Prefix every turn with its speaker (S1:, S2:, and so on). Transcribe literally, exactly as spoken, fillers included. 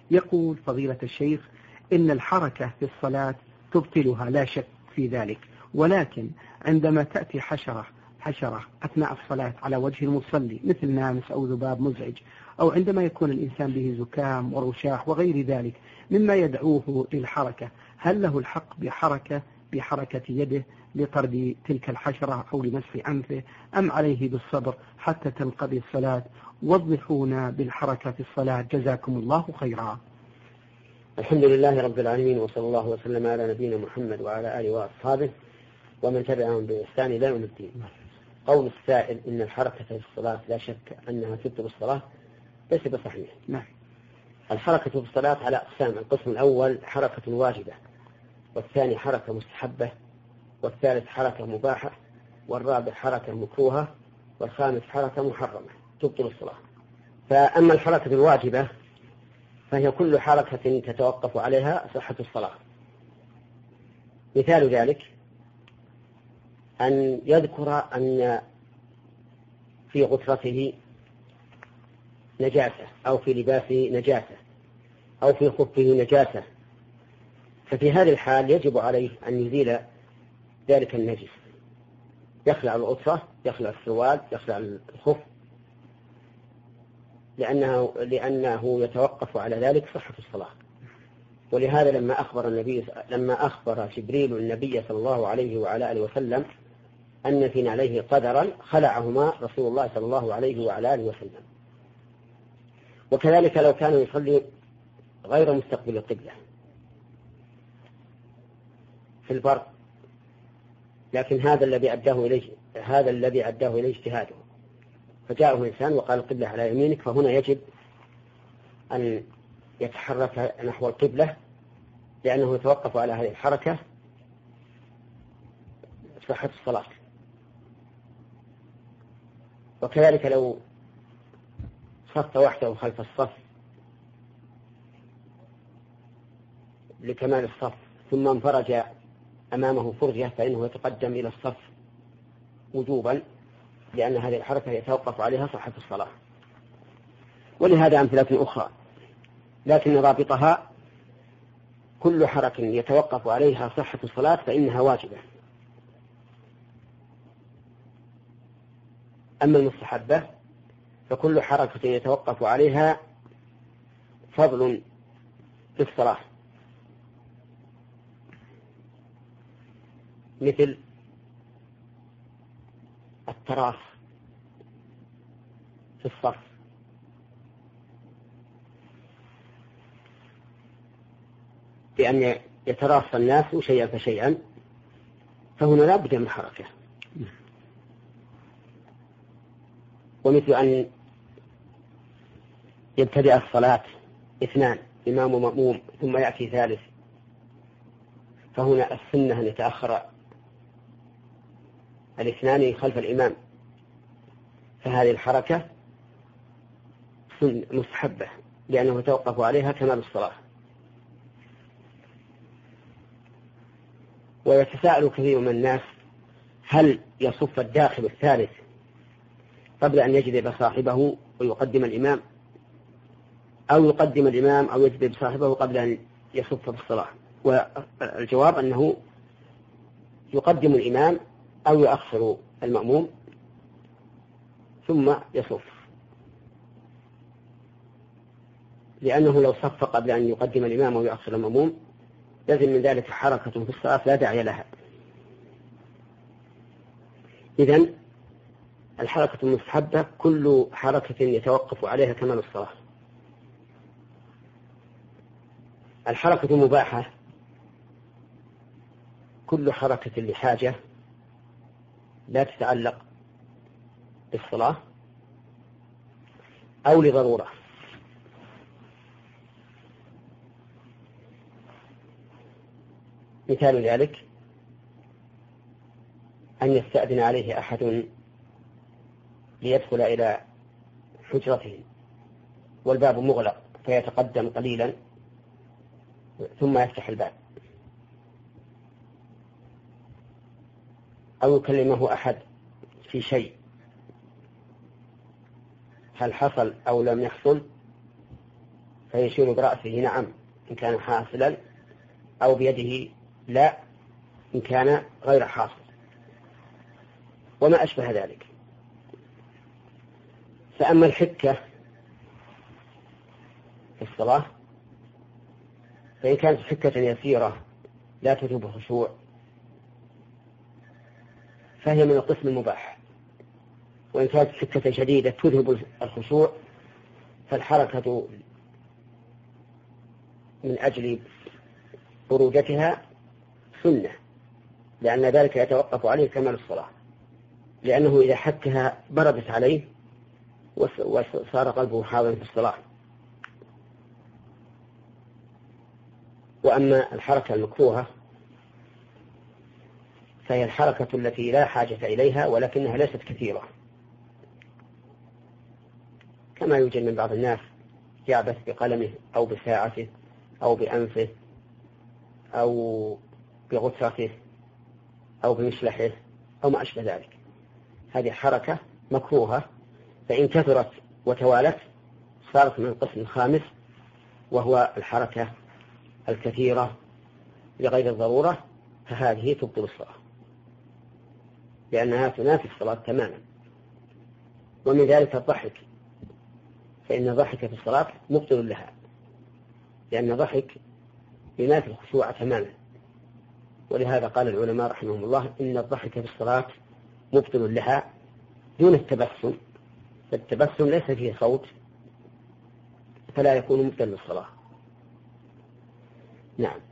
S1: يقول فضيلة الشيخ إن الحركة في الصلاة تبطلها لا شك في ذلك، ولكن عندما تأتي حشرة حشرة أثناء الصلاة على وجه المصلي مثل نامس أو ذباب مزعج، أو عندما يكون الإنسان به زكام ورشاح وغير ذلك مما يدعوه للحركة، هل له الحق بحركة بحركة يده لطرد تلك الحشرة أو لمسح أنفه، أم عليه بالصبر حتى تنقضي الصلاة؟ وضحونا بالحركة في الصلاة جزاكم الله خيرا.
S2: الحمد لله رب العالمين، وصلى الله وسلم على نبينا محمد وعلى آله وأصحابه ومن تبعهم بإحسان إلى يوم الدين. قول السائل إن الحركة في الصلاة لا شك أنها تبطل الصلاة ليس بصحيح.
S1: نعم.
S2: الحركة في الصلاة على أقسام: القسم الأول حركة واجبة، والثاني حركة مستحبة، والثالث حركة مباحة، والرابع حركة مكروهة، والخامس حركة محرمة تبطل الصلاة. فأما الحركة الواجبة فهي كل حركة تتوقف عليها صحة الصلاة. مثال ذلك أن يذكر أن في غترته نجاسة، أو في لباسه نجاسة، أو في خفه نجاسة، ففي هذه الحال يجب عليه أن يزيل ذلك النجس، يخلع الغترة، يخلع السروال، يخلع الخف، لأنه, لأنه يتوقف على ذلك صحة الصلاة. ولهذا لما أخبر النبي لما أخبر جبريل النبي صلى الله عليه وعلى آله وسلم أن في عليه قدرا خلعهما رسول الله صلى الله عليه وعلى آله وسلم. وكذلك لو كان يصلي غير مستقبل القبلة في البر، لكن هذا الذي أداه إليه هذا الذي أداه إليه اجتهاده، فجاءه إنسان وقال القبلة على يمينك، فهنا يجب أن يتحرك نحو القبلة، لأنه يتوقف على هذه الحركة صحة الصلاة. وكذلك لو صف وحده خلف الصف لكمال الصف ثم انفرج أمامه فرجة، فإنه يتقدم إلى الصف وجوبا، لأن هذه الحركة يتوقف عليها صحة الصلاة. ولهذا أمثلة أخرى، لكن رابطها كل حركة يتوقف عليها صحة الصلاة فإنها واجبة. أما المستحبة فكل حركة يتوقف عليها فضل في الصلاة، مثل التراص في الصف، بأن يتراص الناس شيئا فشيئا، فهنا لا بد من حركة. ومثل أن يبتدأ الصلاة اثنان إمام ومأموم ثم يأتي ثالث، فهنا السنة أن يتأخر الاثنان خلف الإمام، فهذه الحركة مستحبة لأنه يتوقف عليها كمال الصلاة. ويتساءل كثير من الناس هل يصف الداخل الثالث قبل أن يجذب صاحبه ويقدم الإمام، أو يقدم الإمام أو يجذب صاحبه قبل أن يصف بالصلاة؟ والجواب أنه يقدم الإمام أو يؤخر المأموم ثم يصف، لأنه لو صف قبل أن يقدم الإمام أو يؤخر المأموم لازم من ذلك حركة في الصلاة لا داعي لها. إذن الحركة المستحبة كل حركة يتوقف عليها كمال الصلاة. الحركة المباحة كل حركة لحاجة لا تتعلق بالصلاة أو لضرورة. مثال ذلك أن يستأذن عليه أحد ليدخل إلى حجرته والباب مغلق، فيتقدم قليلا ثم يفتح الباب، أو يكلمه أحد في شيء هل حصل أو لم يحصل، فيشير برأسه نعم إن كان حاصلا، أو بيده لا إن كان غير حاصل، وما أشبه ذلك. فأما الحكة في الصلاة فإن كانت حكة يسيرة لا تذهب الخشوع فهي من القسم المباح، وإن كانت حكة شديدة تذهب الخشوع فالحركة من أجل برودتها سنة، لأن ذلك يتوقف عليه كمال الصلاة، لأنه إذا حكها بردت عليه وصار قلبه حاضرا في الصلاة. وأما الحركة المكروهة فهي الحركة التي لا حاجة إليها ولكنها ليست كثيرة، كما يوجد من بعض الناس يعبث بقلمه أو بساعته أو بأنفه أو بغترته أو بمشلحه أو ما أشبه ذلك. هذه حركة مكروهة، فإن كثرت وتوالت صارت من القسم الخامس، وهو الحركة الكثيرة لغير الضرورة، فهذه تبطل الصلاة لأنها تنافي الصلاة تماما. ومن ذلك الضحك، فإن الضحك في الصلاة مبطل لها، لأن الضحك ينافي الخشوع تماما. ولهذا قال العلماء رحمهم الله إن الضحك في الصلاة مبطل لها دون التبسم، فالتبسم ليس فيه صوت فلا يكون مبطل للصلاة. نعم.